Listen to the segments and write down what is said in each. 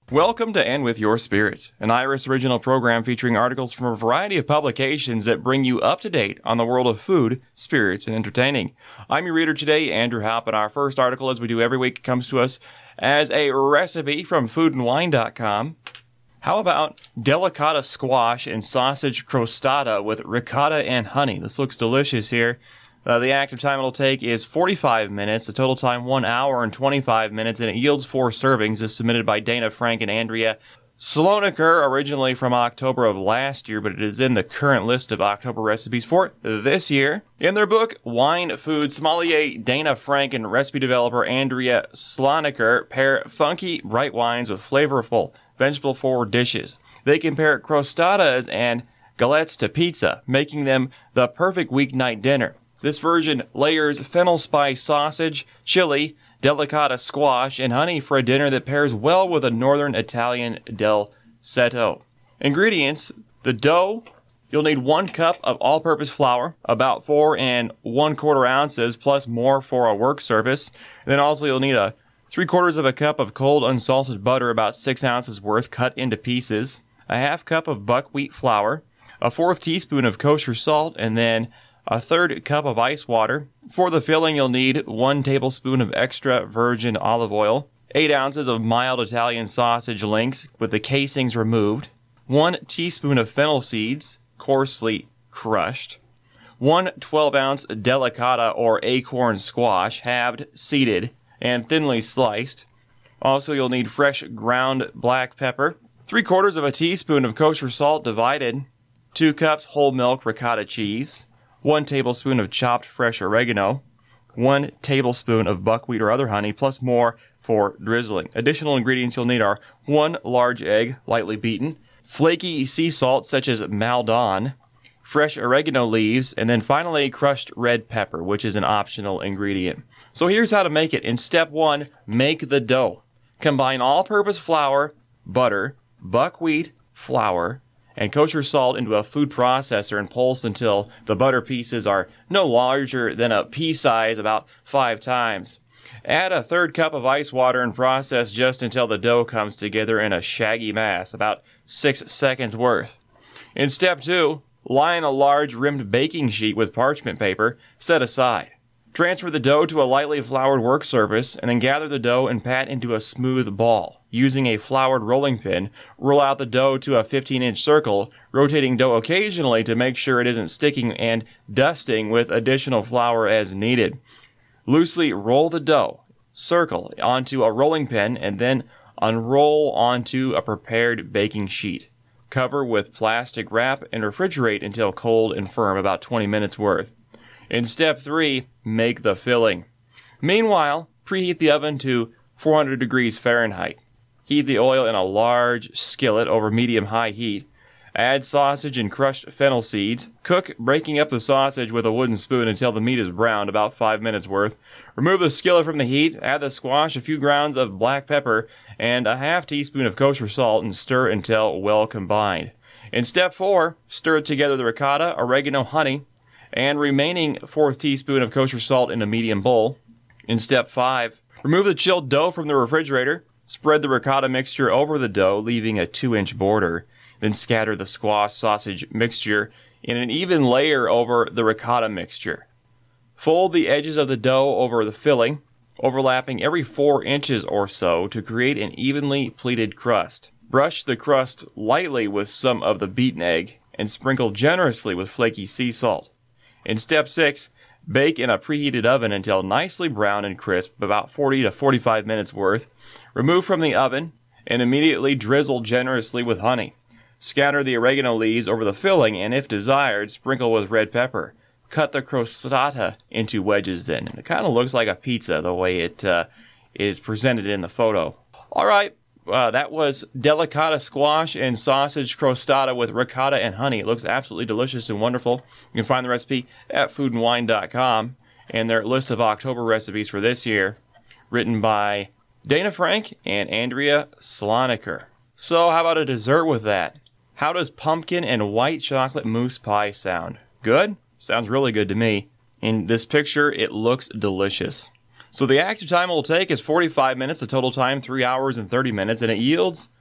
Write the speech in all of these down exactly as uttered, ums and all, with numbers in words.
Welcome to And With Your Spirits, an Iris original program featuring articles from a variety of publications that bring you up to date on the world of food, spirits, and entertaining. I'm your reader today, Andrew Hopp, and our first article, as we do every week, comes to us as a recipe from food and wine dot com. How about delicata squash and sausage crostata with ricotta and honey? This looks delicious here. Uh, the active time it'll take is forty-five minutes, the total time one hour and twenty-five minutes, and it yields four servings. It's submitted by Dana Frank and Andrea Slonaker, originally from October of last year, but it is in the current list of October recipes for this year. In their book, Wine Food, sommelier Dana Frank and recipe developer Andrea Slonaker pair funky, bright wines with flavorful, vegetable-forward dishes. They compare crostatas and galettes to pizza, making them the perfect weeknight dinner. This version layers fennel spice sausage, chili, delicata squash, and honey for a dinner that pairs well with a northern Italian del setto. Ingredients: the dough. You'll need one cup of all-purpose flour, about four and one quarter ounces, plus more for a work surface. And then also you'll need a three quarters of a cup of cold unsalted butter, about six ounces worth, cut into pieces. A half cup of buckwheat flour, a fourth teaspoon of kosher salt, and then a third cup of ice water. For the filling, you'll need one tablespoon of extra virgin olive oil, eight ounces of mild Italian sausage links with the casings removed, one teaspoon of fennel seeds, coarsely crushed, one twelve-ounce delicata or acorn squash, halved, seeded, and thinly sliced. Also, you'll need fresh ground black pepper, three quarters of a teaspoon of kosher salt divided, two cups whole milk ricotta cheese, one tablespoon of chopped fresh oregano, one tablespoon of buckwheat or other honey, plus more for drizzling. Additional ingredients you'll need are one large egg, lightly beaten, flaky sea salt such as Maldon, fresh oregano leaves, and then finally crushed red pepper, which is an optional ingredient. So here's how to make it. In step one, make the dough. Combine all-purpose flour, butter, buckwheat, flour, and kosher salt into a food processor and pulse until the butter pieces are no larger than a pea size, about five times. Add a third cup of ice water and process just until the dough comes together in a shaggy mass, about six seconds worth. In step two, line a large rimmed baking sheet with parchment paper, set aside. Transfer the dough to a lightly floured work surface, and then gather the dough and pat into a smooth ball. Using a floured rolling pin, roll out the dough to a fifteen-inch circle, rotating dough occasionally to make sure it isn't sticking, and dusting with additional flour as needed. Loosely roll the dough, circle, onto a rolling pin, and then unroll onto a prepared baking sheet. Cover with plastic wrap and refrigerate until cold and firm, about twenty minutes worth. In step three, make the filling. Meanwhile, preheat the oven to four hundred degrees Fahrenheit. Heat the oil in a large skillet over medium-high heat. Add sausage and crushed fennel seeds. Cook, breaking up the sausage with a wooden spoon until the meat is browned, about five minutes worth. Remove the skillet from the heat. Add the squash, a few grounds of black pepper, and a half teaspoon of kosher salt, and stir until well combined. In step four, stir together the ricotta, oregano, honey, and remaining fourth teaspoon of kosher salt in a medium bowl. In step five, remove the chilled dough from the refrigerator. Spread the ricotta mixture over the dough, leaving a two-inch border. Then scatter the squash sausage mixture in an even layer over the ricotta mixture. Fold the edges of the dough over the filling, overlapping every four inches or so to create an evenly pleated crust. Brush the crust lightly with some of the beaten egg and sprinkle generously with flaky sea salt. In step six, bake in a preheated oven until nicely brown and crisp, about forty to forty-five minutes worth. Remove from the oven and immediately drizzle generously with honey. Scatter the oregano leaves over the filling and, if desired, sprinkle with red pepper. Cut the crostata into wedges then. And it kind of looks like a pizza the way it uh, is presented in the photo. All right. Uh, that was delicata squash and sausage crostata with ricotta and honey. It looks absolutely delicious and wonderful. You can find the recipe at food and wine dot com and their list of October recipes for this year, written by Dana Frank and Andrea Slonaker. So how about a dessert with that? How does pumpkin and white chocolate mousse pie sound? Good? Sounds really good to me. In this picture, it looks delicious. So the active time it will take is forty-five minutes, the total time three hours and thirty minutes, and it yields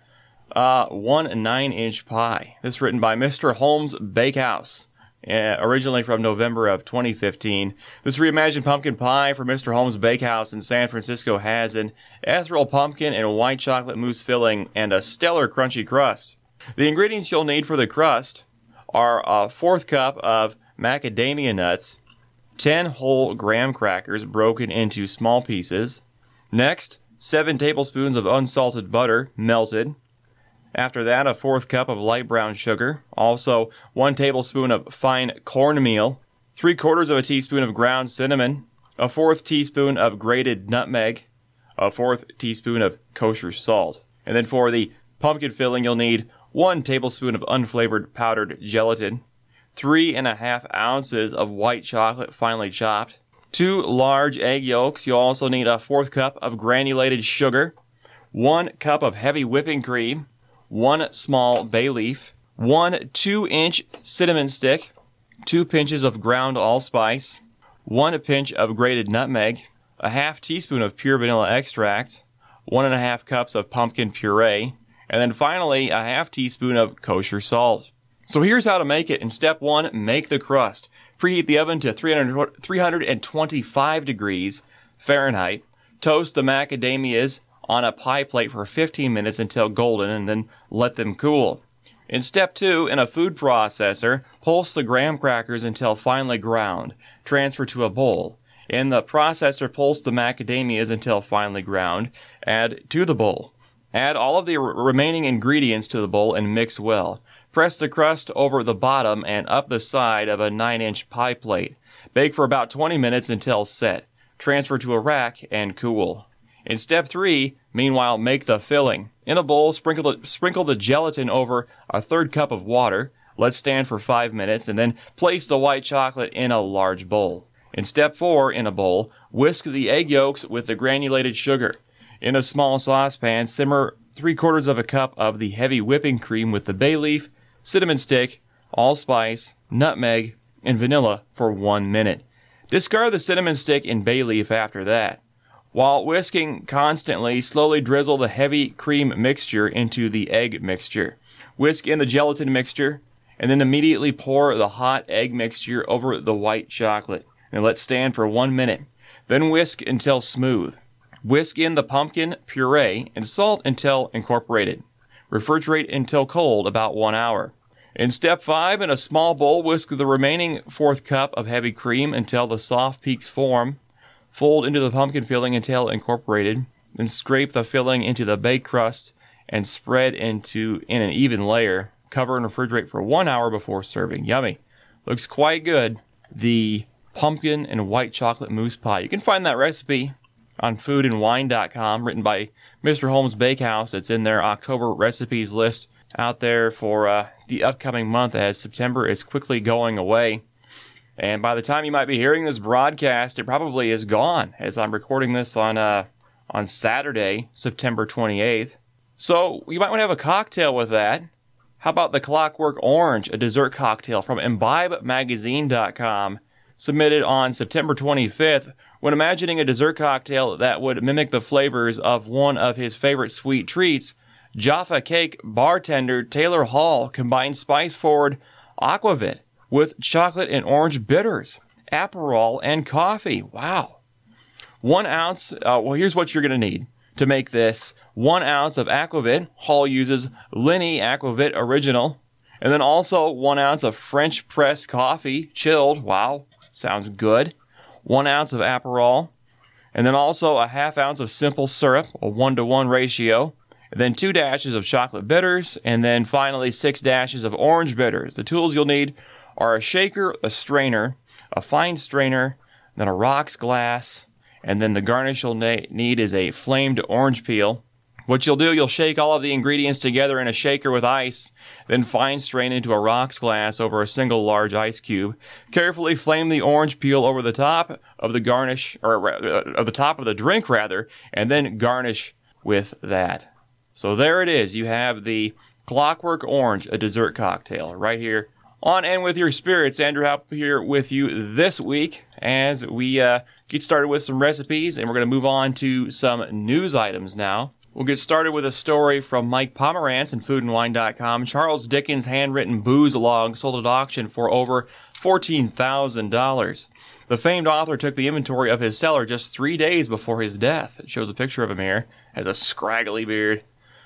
Uh, one nine-inch pie. This is written by Mister Holmes Bakehouse. Uh, originally from November of twenty fifteen. This reimagined pumpkin pie for Mister Holmes Bakehouse in San Francisco has an ethereal pumpkin and white chocolate mousse filling and a stellar crunchy crust. The ingredients you'll need for the crust are a fourth cup of macadamia nuts, ten whole graham crackers broken into small pieces. Next, seven tablespoons of unsalted butter melted. After that, a fourth cup of light brown sugar. Also, one tablespoon of fine cornmeal. Three quarters of a teaspoon of ground cinnamon. A fourth teaspoon of grated nutmeg. A fourth teaspoon of kosher salt. And then for the pumpkin filling, you'll need one tablespoon of unflavored powdered gelatin. Three and a half ounces of white chocolate finely chopped. Two large egg yolks. You'll also need a fourth cup of granulated sugar. One cup of heavy whipping cream. One small bay leaf, one two-inch cinnamon stick, two pinches of ground allspice, one pinch of grated nutmeg, a half teaspoon of pure vanilla extract, one and a half cups of pumpkin puree, and then finally a half teaspoon of kosher salt. So here's how to make it. In step one, make the crust. Preheat the oven to three hundred twenty-five degrees Fahrenheit. Toast the macadamias on a pie plate for fifteen minutes until golden, and then let them cool. In step two, in a food processor, pulse the graham crackers until finely ground. Transfer to a bowl. In the processor, pulse the macadamias until finely ground. Add to the bowl. Add all of the r- remaining ingredients to the bowl and mix well. Press the crust over the bottom and up the side of a nine-inch pie plate. Bake for about twenty minutes until set. Transfer to a rack and cool. In step three, meanwhile, make the filling. In a bowl, sprinkle the, sprinkle the gelatin over a third cup of water. Let stand for five minutes, and then place the white chocolate in a large bowl. In step four, in a bowl, whisk the egg yolks with the granulated sugar. In a small saucepan, simmer three quarters of a cup of the heavy whipping cream with the bay leaf, cinnamon stick, allspice, nutmeg, and vanilla for one minute. Discard the cinnamon stick and bay leaf after that. While whisking constantly, slowly drizzle the heavy cream mixture into the egg mixture. Whisk in the gelatin mixture, and then immediately pour the hot egg mixture over the white chocolate, and let stand for one minute. Then whisk until smooth. Whisk in the pumpkin puree and salt until incorporated. Refrigerate until cold, about one hour. In step five, in a small bowl, whisk the remaining fourth cup of heavy cream until the soft peaks form. Fold into the pumpkin filling until incorporated, then scrape the filling into the baked crust and spread into in an even layer. Cover and refrigerate for one hour before serving. Yummy. Looks quite good. The pumpkin and white chocolate mousse pie. You can find that recipe on food and wine dot com, written by Mister Holmes Bakehouse. It's in their October recipes list out there for uh, the upcoming month, as September is quickly going away. And by the time you might be hearing this broadcast, it probably is gone, as I'm recording this on uh, on Saturday, September twenty-eighth. So you might want to have a cocktail with that. How about the Clockwork Orange, a dessert cocktail from imbibe magazine dot com, submitted on September twenty-fifth, when imagining a dessert cocktail that would mimic the flavors of one of his favorite sweet treats, Jaffa Cake bartender Taylor Hall combined spice-forward aquavit with chocolate and orange bitters, Aperol, and coffee. Wow. One ounce, uh, well, here's what you're going to need to make this. One ounce of aquavit. Hall uses Linny Aquavit Original. And then also one ounce of French press coffee, chilled. Wow, sounds good. One ounce of Aperol. And then also a half ounce of simple syrup, a one-to-one ratio. And then two dashes of chocolate bitters. And then finally six dashes of orange bitters. The tools you'll need are a shaker, a strainer, a fine strainer, then a rocks glass, and then the garnish you'll na- need is a flamed orange peel. What you'll do, you'll shake all of the ingredients together in a shaker with ice, then fine strain into a rocks glass over a single large ice cube. Carefully flame the orange peel over the top of the garnish, or uh, of the top of the drink rather, and then garnish with that. So there it is. You have the Clockwork Orange, a dessert cocktail, right here on And With Your Spirits. Andrew Halp here with you this week as we uh, get started with some recipes, and we're going to move on to some news items now. We'll get started with a story from Mike Pomerantz in food and wine dot com. Charles Dickens' handwritten booze log sold at auction for over fourteen thousand dollars. The famed author took the inventory of his cellar just three days before his death. It shows a picture of him here. Has a scraggly beard.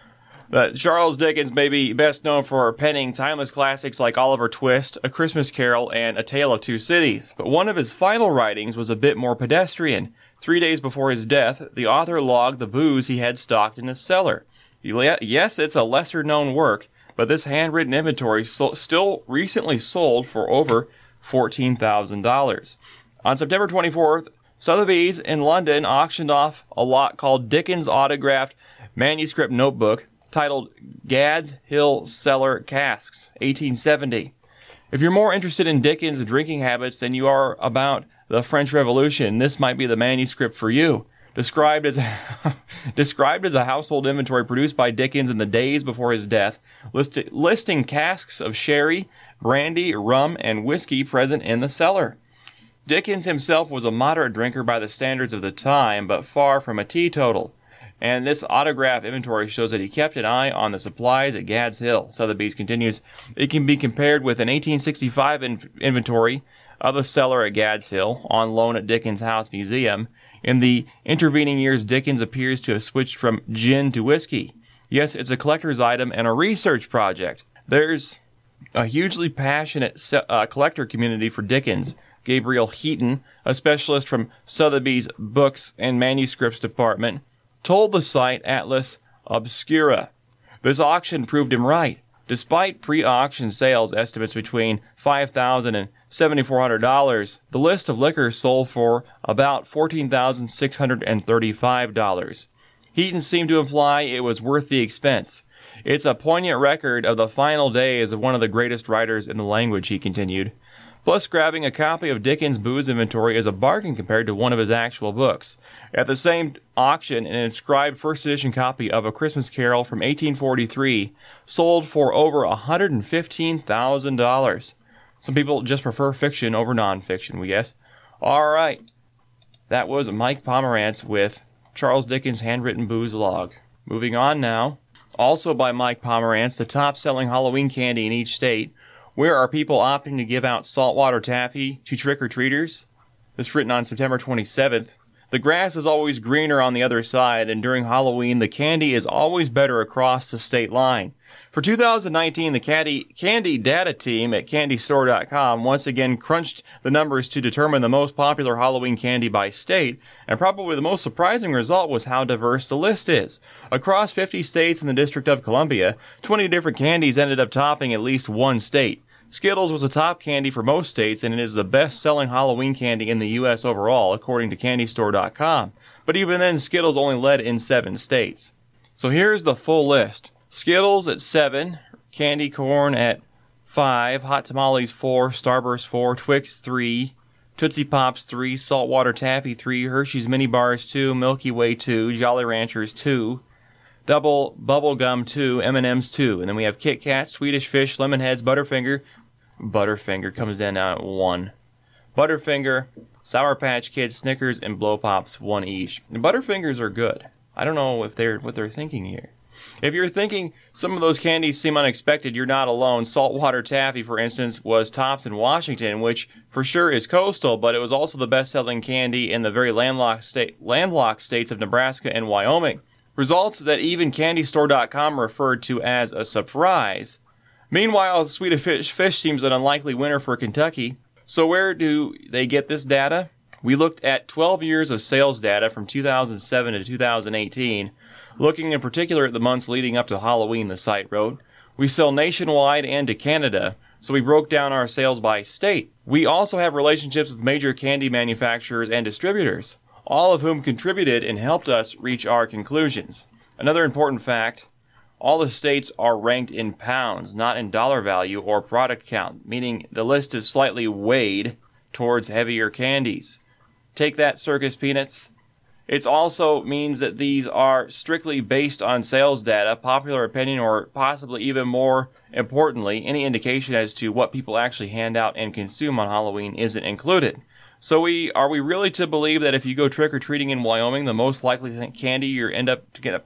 But Charles Dickens may be best known for penning timeless classics like Oliver Twist, A Christmas Carol, and A Tale of Two Cities. But one of his final writings was a bit more pedestrian. Three days before his death, the author logged the booze he had stocked in his cellar. Yes, it's a lesser-known work, but this handwritten inventory so- still recently sold for over fourteen thousand dollars. On September twenty-fourth, Sotheby's in London auctioned off a lot called Dickens' autographed manuscript notebook titled Gad's Hill Cellar Casks, eighteen seventy. If you're more interested in Dickens' drinking habits than you are about the French Revolution, this might be the manuscript for you. Described as a, described as a household inventory produced by Dickens in the days before his death, list, listing casks of sherry, brandy, rum, and whiskey present in the cellar. Dickens himself was a moderate drinker by the standards of the time, but far from a teetotal. And this autograph inventory shows that he kept an eye on the supplies at Gad's Hill. Sotheby's continues, it can be compared with an eighteen sixty-five in- inventory of a cellar at Gad's Hill, on loan at Dickens House Museum. In the intervening years, Dickens appears to have switched from gin to whiskey. Yes, it's a collector's item and a research project. There's a hugely passionate se- uh, collector community for Dickens. Gabriel Heaton, a specialist from Sotheby's Books and Manuscripts Department, told the site Atlas Obscura. This auction proved him right. Despite pre-auction sales estimates between five thousand dollars and seven thousand four hundred dollars, the list of liquors sold for about fourteen thousand six hundred thirty-five dollars. Heaton seemed to imply it was worth the expense. It's a poignant record of the final days of one of the greatest writers in the language, he continued. Plus, grabbing a copy of Dickens' booze inventory is a bargain compared to one of his actual books. At the same auction, an inscribed first edition copy of A Christmas Carol from eighteen forty-three sold for over one hundred fifteen thousand dollars. Some people just prefer fiction over nonfiction, we guess. All right. That was Mike Pomerantz with Charles Dickens' handwritten booze log. Moving on now. Also by Mike Pomerantz, the top-selling Halloween candy in each state. Where are people opting to give out saltwater taffy to trick-or-treaters? This written on September twenty-seventh. The grass is always greener on the other side, and during Halloween, the candy is always better across the state line. For two thousand nineteen, the Candy, Candy Data Team at candy store dot com once again crunched the numbers to determine the most popular Halloween candy by state, and probably the most surprising result was how diverse the list is. Across fifty states and the District of Columbia, twenty different candies ended up topping at least one state. Skittles was a top candy for most states, and it is the best-selling Halloween candy in the U S overall, according to candy store dot com. But even then, Skittles only led in seven states. So here's the full list. Skittles at seven, candy corn at five, Hot Tamales four, Starburst four, Twix three, Tootsie Pops three, Saltwater Taffy three, Hershey's Mini Bars two, Milky Way two, Jolly Ranchers two, Double Bubblegum two, M and M's two, and then we have Kit Kat, Swedish Fish, Lemonheads, Butterfinger. Butterfinger comes down now at one. Butterfinger, Sour Patch Kids, Snickers, and Blow Pops one each. And Butterfingers are good. I don't know if they're what they're thinking here. If you're thinking some of those candies seem unexpected, you're not alone. Saltwater Taffy, for instance, was tops in Washington, which for sure is coastal, but it was also the best-selling candy in the very landlocked, state, landlocked states of Nebraska and Wyoming. Results that even candy store dot com referred to as a surprise. Meanwhile, Swedish Fish, Fish seems an unlikely winner for Kentucky. So where do they get this data? We looked at twelve years of sales data from two thousand seven to two thousand eighteen. Looking in particular at the months leading up to Halloween, the site wrote. We sell nationwide and to Canada, so we broke down our sales by state. We also have relationships with major candy manufacturers and distributors, all of whom contributed and helped us reach our conclusions. Another important fact, all the states are ranked in pounds, not in dollar value or product count, meaning the list is slightly weighed towards heavier candies. Take that, Circus Peanuts. It also means that these are strictly based on sales data, popular opinion, or possibly even more importantly, any indication as to what people actually hand out and consume on Halloween isn't included. So we are we really to believe that if you go trick-or-treating in Wyoming, the most likely candy you end up to get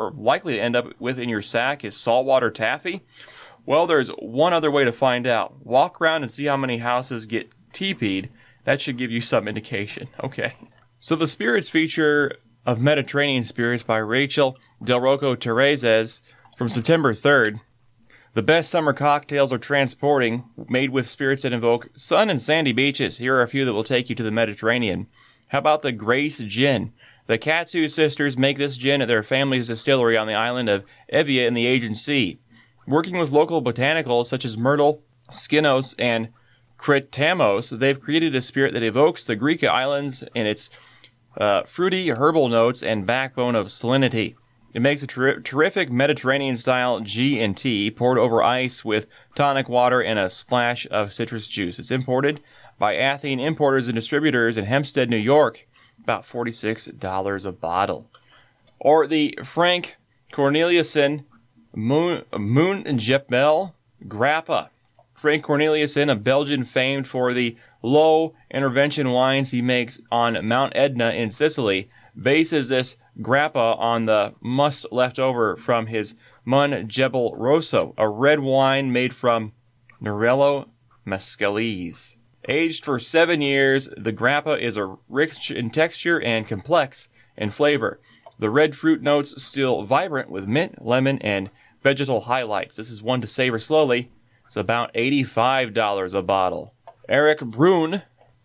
or likely to end up with in your sack is saltwater taffy? Well, there's one other way to find out. Walk around and see how many houses get teepeed. That should give you some indication. Okay. So the spirits feature of Mediterranean Spirits by Rachel Del Rocco Terezes from September third. The best summer cocktails are transporting, made with spirits that invoke sun and sandy beaches. Here are a few that will take you to the Mediterranean. How about the Grace Gin? The Katsu sisters make this gin at their family's distillery on the island of Evia in the Aegean Sea. Working with local botanicals such as myrtle, skinos, and cretamos, they've created a spirit that evokes the Greek islands in its uh, fruity herbal notes and backbone of salinity. It makes a ter- terrific Mediterranean-style G and T poured over ice with tonic water and a splash of citrus juice. It's imported by Athene Importers and Distributors in Hempstead, New York, about forty-six dollars a bottle. Or the Frank Corneliusen Moon, Moon Jepmel Grappa. Frank Corneliusen, a Belgian famed for the low intervention wines he makes on Mount Etna in Sicily, bases this grappa on the must left over from his Mun Jebel Rosso, a red wine made from Nerello Mescalese. Aged for seven years, the grappa is a rich in texture and complex in flavor. The red fruit notes still vibrant with mint, lemon, and vegetal highlights. This is one to savor slowly. It's about eighty-five dollars a bottle. Eric Brun.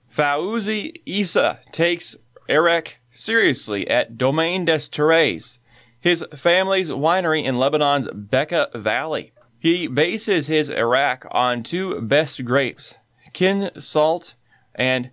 Fauzi Issa takes Eric seriously at Domaine des Terres, his family's winery in Lebanon's Bekaa Valley. He bases his Iraq on two best grapes, Kin Salt and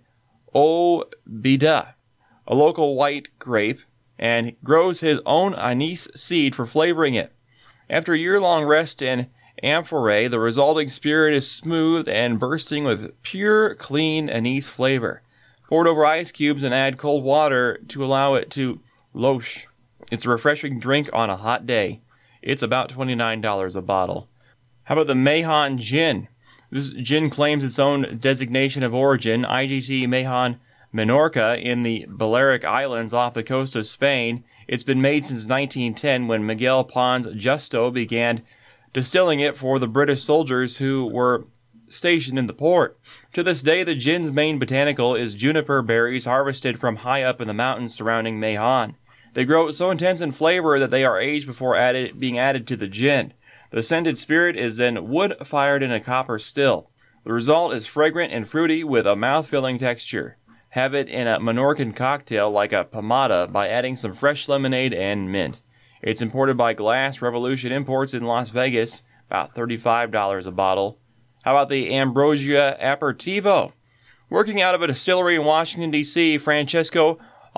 O Bida, a local white grape, and grows his own anise seed for flavoring it. After a year-long rest in amphore, the resulting spirit is smooth and bursting with pure, clean anise flavor. Poured over ice cubes and add cold water to allow it to loche. It's a refreshing drink on a hot day. It's about twenty-nine dollars a bottle. How about the Mahon Gin? This gin claims its own designation of origin, I G T Mahon Menorca, in the Balearic Islands off the coast of Spain. It's been made since nineteen ten when Miguel Pons Justo began distilling it for the British soldiers who were stationed in the port. To this day, the gin's main botanical is juniper berries harvested from high up in the mountains surrounding Mahon. They grow so intense in flavor that they are aged before added, being added to the gin. The scented spirit is then wood-fired in a copper still. The result is fragrant and fruity with a mouth-filling texture. Have it in a Menorcan cocktail like a pomada by adding some fresh lemonade and mint. It's imported by Glass Revolution Imports in Las Vegas, about thirty-five dollars a bottle. How about the Ambrosia Aperitivo? Working out of a distillery in Washington, D C, Francesco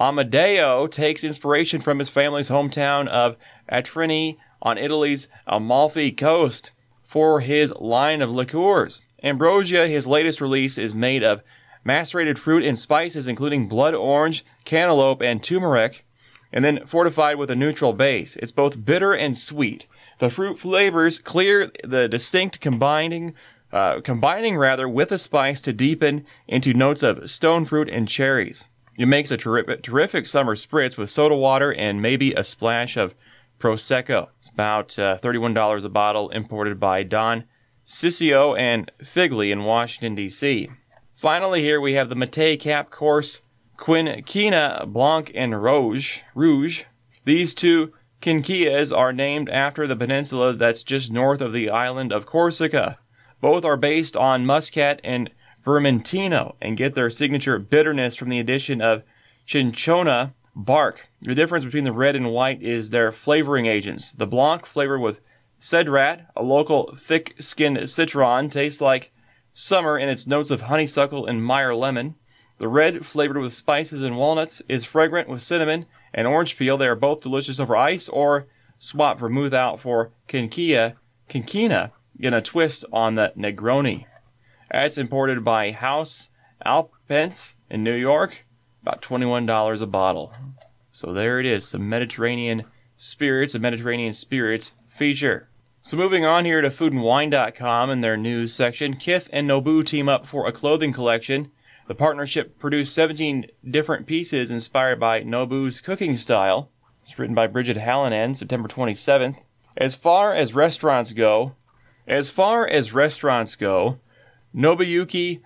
Amadeo takes inspiration from his family's hometown of Atrini on Italy's Amalfi Coast for his line of liqueurs. Ambrosia, his latest release, is made of macerated fruit and spices including blood orange, cantaloupe, and turmeric, and then fortified with a neutral base. It's both bitter and sweet. The fruit flavors clear the distinct combining Uh, combining rather with the spice to deepen into notes of stone fruit and cherries. It makes a terrific, terrific summer spritz with soda water and maybe a splash of Prosecco. It's about uh, thirty-one dollars a bottle, imported by Don Ciccio and Figley in Washington, D C. Finally, here we have the Maté Cap Corse Quinquina Blanc and Rouge. Rouge. These two quinquillas are named after the peninsula that's just north of the island of Corsica. Both are based on Muscat and Vermentino and get their signature bitterness from the addition of cinchona bark. The difference between the red and white is their flavoring agents. The Blanc, flavored with cedrat, a local thick-skinned citron, tastes like summer in its notes of honeysuckle and Meyer lemon. The red, flavored with spices and walnuts, is fragrant with cinnamon and orange peel. They are both delicious over ice, or swap vermouth out for quinquilla, quinquina, in a twist on the Negroni. It's imported by House Alpence in New York, about twenty-one dollars a bottle. So there it is, some Mediterranean spirits, a Mediterranean spirits feature. So moving on here to food and wine dot com in their news section, Kith and Nobu team up for a clothing collection. The partnership produced seventeen different pieces inspired by Nobu's cooking style. It's written by Bridget Hallinan, September twenty-seventh. As far as restaurants go, as far as restaurants go, Nobuyuki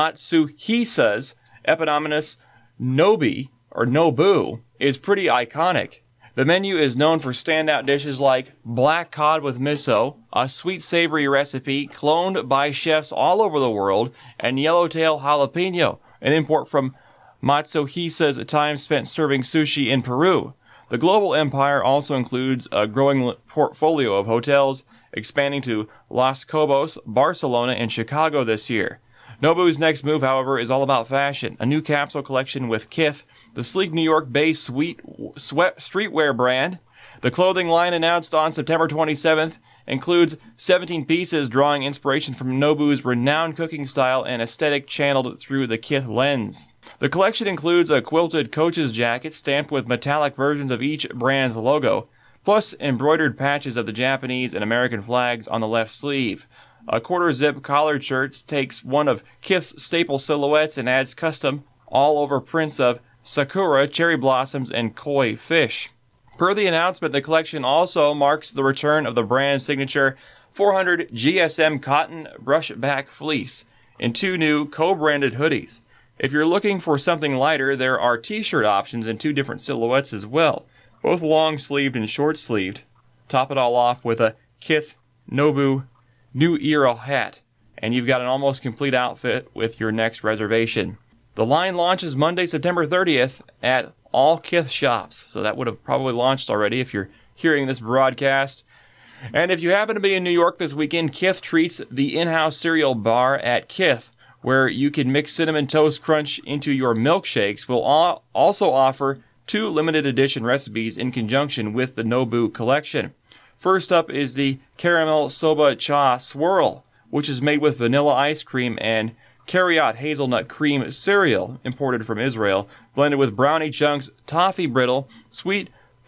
Matsuhisa's eponymous Nobi, or Nobu, is pretty iconic. The menu is known for standout dishes like black cod with miso, a sweet savory recipe cloned by chefs all over the world, and yellowtail jalapeno, an import from Matsuhisa's time spent serving sushi in Peru. The global empire also includes a growing portfolio of hotels, expanding to Los Cobos, Barcelona, and Chicago this year. Nobu's next move, however, is all about fashion. A new capsule collection with Kith, the sleek New York-based sweet sweat streetwear brand. The clothing line, announced on September twenty-seventh, includes seventeen pieces drawing inspiration from Nobu's renowned cooking style and aesthetic channeled through the Kith lens. The collection includes a quilted coach's jacket stamped with metallic versions of each brand's logo, plus embroidered patches of the Japanese and American flags on the left sleeve. A quarter-zip collared shirt takes one of Kith's staple silhouettes and adds custom, all-over prints of sakura, cherry blossoms, and koi fish. Per the announcement, the collection also marks the return of the brand's signature four hundred G S M cotton brushback fleece in two new co-branded hoodies. If you're looking for something lighter, there are t-shirt options in two different silhouettes as well, both long-sleeved and short-sleeved. Top it all off with a Kith Nobu New Era hat, and you've got an almost complete outfit with your next reservation. The line launches Monday, September thirtieth at all Kith shops, so that would have probably launched already if you're hearing this broadcast. And if you happen to be in New York this weekend, Kith treats the in-house cereal bar at Kith, where you can mix Cinnamon Toast Crunch into your milkshakes. Will also offer two limited edition recipes in conjunction with the Nobu collection. First up is the Caramel Soba Cha Swirl, which is made with vanilla ice cream and Kariot hazelnut cream cereal, imported from Israel, blended with brownie chunks, toffee brittle, sweet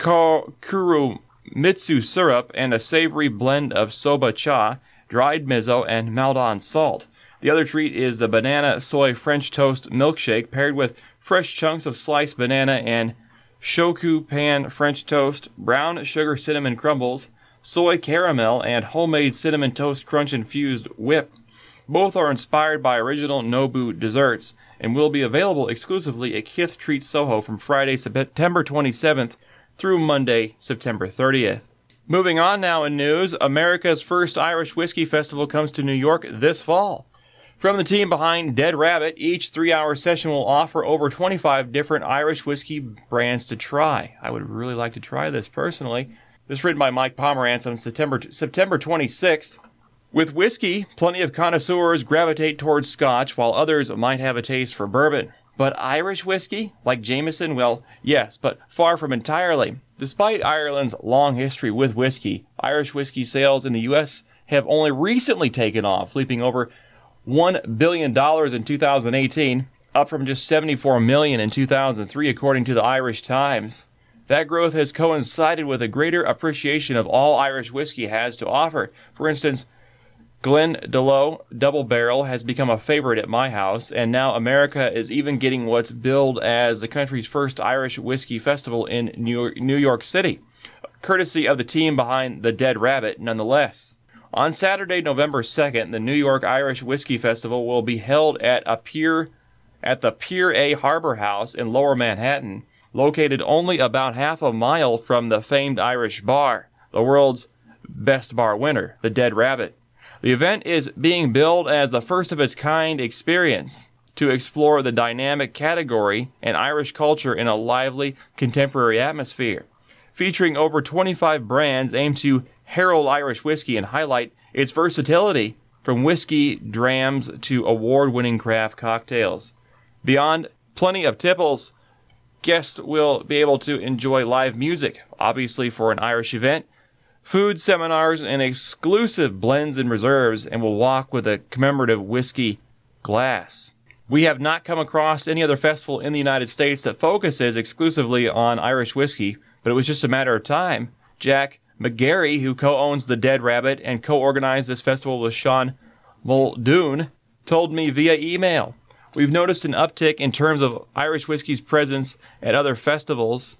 kurumitsu syrup, and a savory blend of soba cha, dried miso, and Maldon salt. The other treat is the banana soy French toast milkshake, paired with fresh chunks of sliced banana and shoku pan French toast, brown sugar cinnamon crumbles, soy caramel, and homemade cinnamon toast crunch infused whip. Both are inspired by original Nobu desserts and will be available exclusively at Kith Treats Soho from Friday, September twenty-seventh through Monday, September thirtieth. Moving on now in news, America's first Irish Whiskey Festival comes to New York this fall. From the team behind Dead Rabbit, each three-hour session will offer over twenty-five different Irish whiskey brands to try. I would really like to try this personally. This is written by Mike Pomerantz on September September twenty-sixth. With whiskey, plenty of connoisseurs gravitate towards Scotch, while others might have a taste for bourbon. But Irish whiskey, like Jameson, well, yes, but far from entirely. Despite Ireland's long history with whiskey, Irish whiskey sales in the U S have only recently taken off, leaping over one billion dollars in two thousand eighteen, up from just seventy-four million dollars in two thousand three, according to the Irish Times. That growth has coincided with a greater appreciation of all Irish whiskey has to offer. For instance, Glendalough Double Barrel has become a favorite at my house, and now America is even getting what's billed as the country's first Irish Whiskey Festival in New York City, courtesy of the team behind the Dead Rabbit, nonetheless. On Saturday, November second, the New York Irish Whiskey Festival will be held at a pier at the Pier A Harbor House in Lower Manhattan, located only about half a mile from the famed Irish bar, the world's best bar winner, the Dead Rabbit. The event is being billed as the first-of-its-kind experience to explore the dynamic category and Irish culture in a lively, contemporary atmosphere. Featuring over twenty-five brands aimed to herald Irish whiskey and highlight its versatility, from whiskey drams to award-winning craft cocktails. Beyond plenty of tipples, guests will be able to enjoy live music, obviously for an Irish event, food, seminars, and exclusive blends and reserves, and will walk with a commemorative whiskey glass. We have not come across any other festival in the United States that focuses exclusively on Irish whiskey, but it was just a matter of time. Jack McGarry, who co-owns the Dead Rabbit and co-organized this festival with Sean Muldoon, told me via email, "We've noticed an uptick in terms of Irish whiskey's presence at other festivals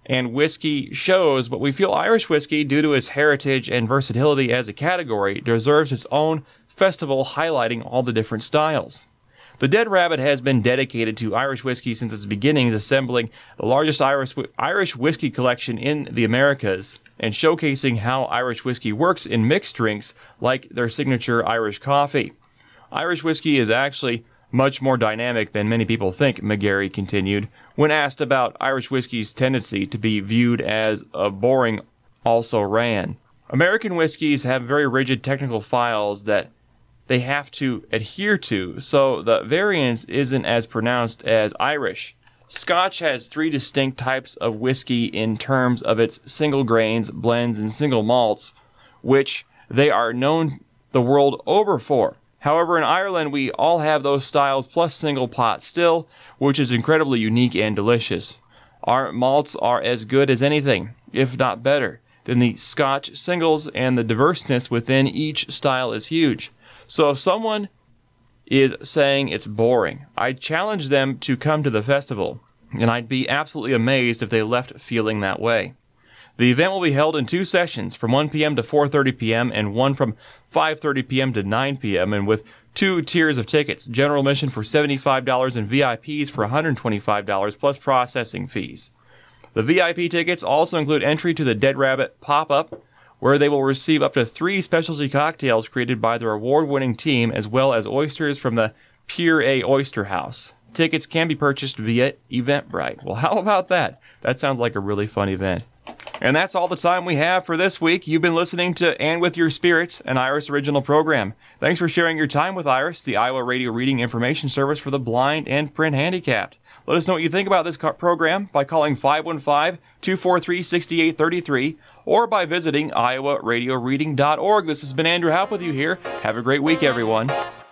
and whiskey shows, but we feel Irish whiskey, due to its heritage and versatility as a category, deserves its own festival highlighting all the different styles. The Dead Rabbit has been dedicated to Irish whiskey since its beginnings, assembling the largest Irish, Irish whiskey collection in the Americas and showcasing how Irish whiskey works in mixed drinks like their signature Irish coffee. Irish whiskey is actually much more dynamic than many people think, McGarry continued, when asked about Irish whiskey's tendency to be viewed as a boring also-ran. American whiskeys have very rigid technical files that they have to adhere to, so the variance isn't as pronounced as Irish. Scotch has three distinct types of whiskey in terms of its single grains, blends, and single malts, which they are known the world over for. However, in Ireland, we all have those styles plus single pot still, which is incredibly unique and delicious. Our malts are as good as anything, if not better, than the Scotch singles, and the diverseness within each style is huge. So if someone is saying it's boring, I'd challenge them to come to the festival, and I'd be absolutely amazed if they left feeling that way. The event will be held in two sessions, from one p.m. to four thirty p.m. and one from five thirty p.m. to nine p.m., and with two tiers of tickets, general admission for seventy-five dollars and V I Ps for one hundred twenty-five dollars plus processing fees. The V I P tickets also include entry to the Dead Rabbit pop-up, where they will receive up to three specialty cocktails created by their award-winning team, as well as oysters from the Pier A Oyster House. Tickets can be purchased via Eventbrite. Well, how about that? That sounds like a really fun event. And that's all the time we have for this week. You've been listening to And With Your Spirits, an Iris original program. Thanks for sharing your time with Iris, the Iowa Radio Reading Information Service for the blind and print handicapped. Let us know what you think about this program by calling five one five, two four three, six eight three three or by visiting iowa radio reading dot org. This has been Andrew Haupt with you here. Have a great week, everyone.